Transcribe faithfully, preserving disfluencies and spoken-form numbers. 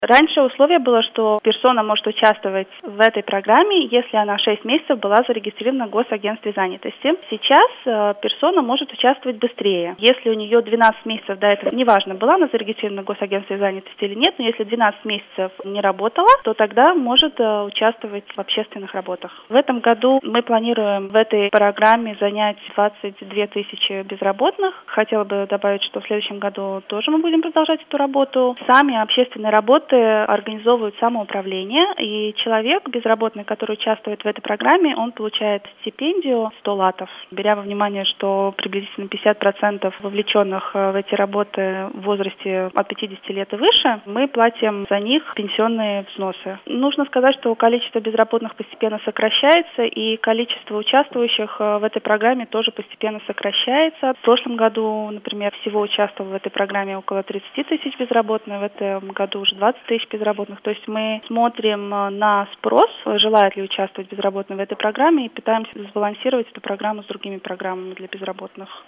Раньше условие было, что персона может участвовать в этой программе, если она шесть месяцев была зарегистрирована в Госагентстве занятости. Сейчас э, персона может участвовать быстрее. Если у нее двенадцать месяцев до этого, неважно, была она зарегистрирована в Госагентстве занятости или нет, но если двенадцать месяцев не работала, то тогда может э, участвовать в общественных работах. В этом году мы планируем в этой программе занять двадцать две тысячи безработных. Хотела бы добавить, что в следующем году тоже мы будем продолжать эту работу. Сами общественные работы организовывают самоуправление, и человек безработный, который участвует в этой программе, он получает стипендию сто латов. Беря во внимание, что приблизительно пятьдесят процентов вовлеченных в эти работы в возрасте от пятидесяти лет и выше, мы платим за них пенсионные взносы. Нужно сказать, что количество безработных постепенно сокращается, и количество участвующих в этой программе тоже постепенно сокращается. В прошлом году, например, всего участвовало в этой программе около тридцать тысяч безработных, в этом году уже двадцать тысяч безработных. То есть мы смотрим на спрос, желают ли участвовать безработные в этой программе, и пытаемся сбалансировать эту программу с другими программами для безработных.